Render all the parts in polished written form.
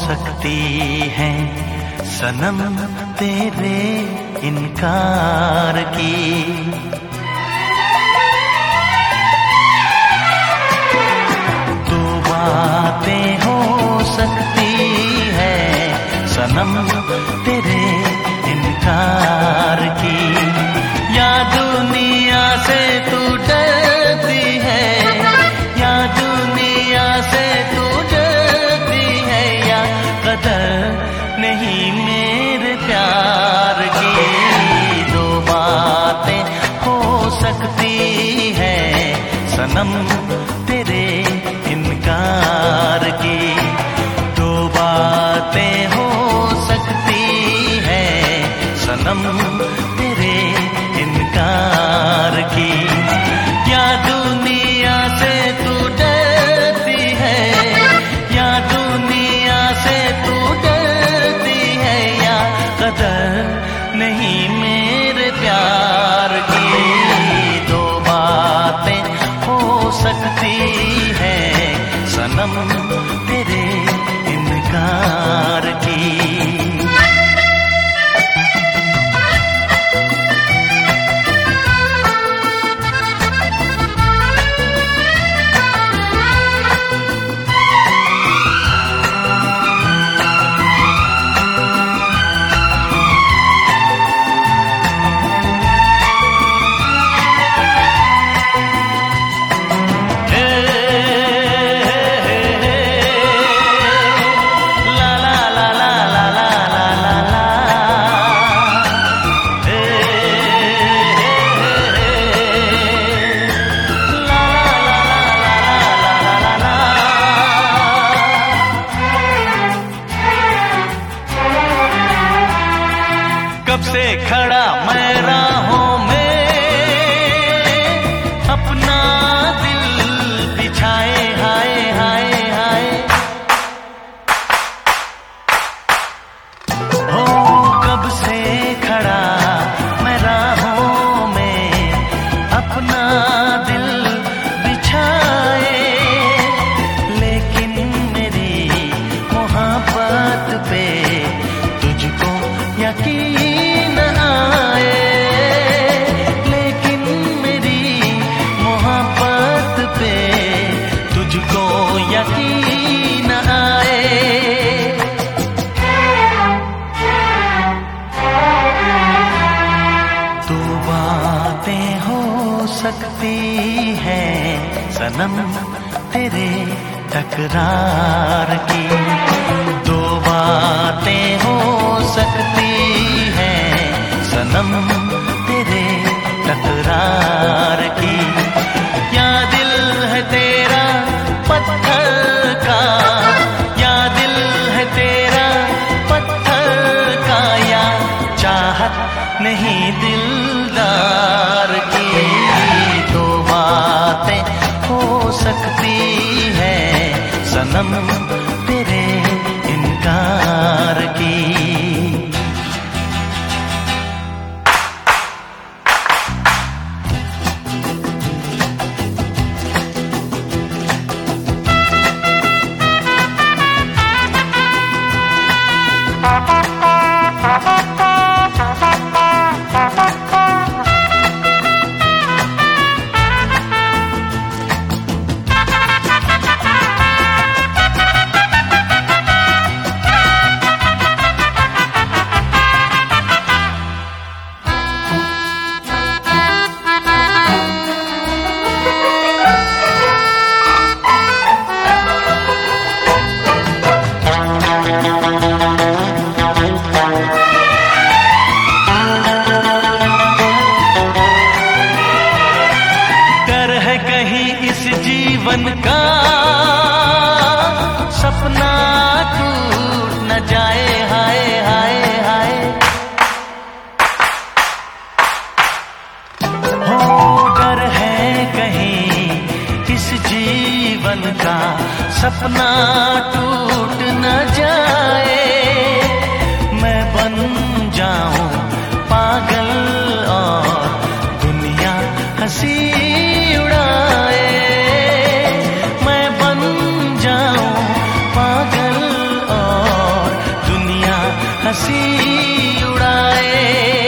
सकती है सनम तेरे इनकार की। दो बातें हो सकती है सनम तेरे इनकार की। या दुनिया से तू डरती है, या दुनिया से तू डरती है, या कदर नहीं मेरे प्यार की। दो बातें हो सकती है सनम तेरे इनकार की। दो बातें हो सकती है सनम तेरे इनकार की। या दुनिया से तू डरती है, या दुनिया से तू डरती है, या कदर नहीं मेरे प्यार की। दो बातें हो सकती है सनम तेरे इनकार की। कब से खड़ा मैं राहों में अपना दिल बिछाए, हाय हाय हाय। हो कब से खड़ा मैं राहों में अपना दिल बिछाए, लेकिन मेरी मोहब्बत पे तुझको यकीन आए। लेकिन मेरी मोहब्बत पे तुझको यकीन आए। दो बातें हो सकती है सनम तेरे तकरार की। दो बातें हो सकती है सनम तेरे तकरार की। या दिल है तेरा पत्थर का, या दिल है तेरा पत्थर का, या चाहत नहीं दिलदार की। दो बातें हो सकती है सनम तेरे इनकार की। जीवन का सपना टूट न जाए, हाय हाय हाय। हो डर है कहीं इस जीवन का सपना टूट न जाए। मैं बन जाऊं पागल और दुनिया हंसी उड़ाए। मैं बन जाऊं पागल और हंसी उड़ाए।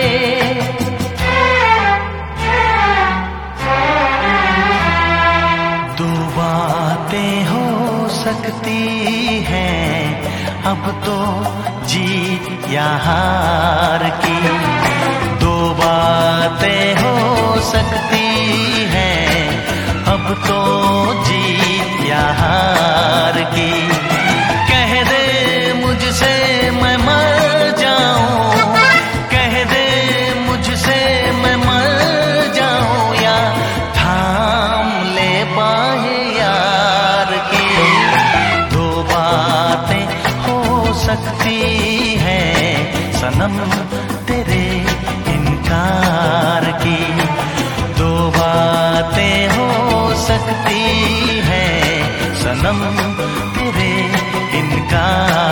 दो बातें हो सकती हैं अब तो, जीत या हार की। दो बातें हो सकती हैं अब तो, जीत या हार की। कह दे मुझसे मैं मर जाऊं, कह दे मुझसे मैं मर जाऊं, या थाम ले बाहें यार की। दो बातें हो सकती हैं सनम तेरे इनकार की। दो बातें हो सकती हैं सनम तेरे इनकार